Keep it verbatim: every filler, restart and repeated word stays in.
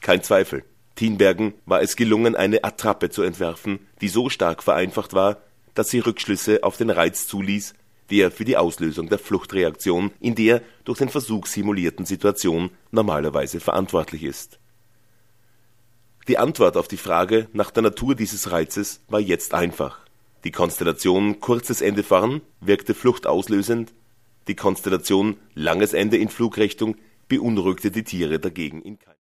Kein Zweifel. Tinbergen war es gelungen, eine Attrappe zu entwerfen, die so stark vereinfacht war, dass sie Rückschlüsse auf den Reiz zuließ, der für die Auslösung der Fluchtreaktion in der durch den Versuch simulierten Situation normalerweise verantwortlich ist. Die Antwort auf die Frage nach der Natur dieses Reizes war jetzt einfach. Die Konstellation kurzes Ende vorn wirkte fluchtauslösend, die Konstellation langes Ende in Flugrichtung beunruhigte die Tiere dagegen in keiner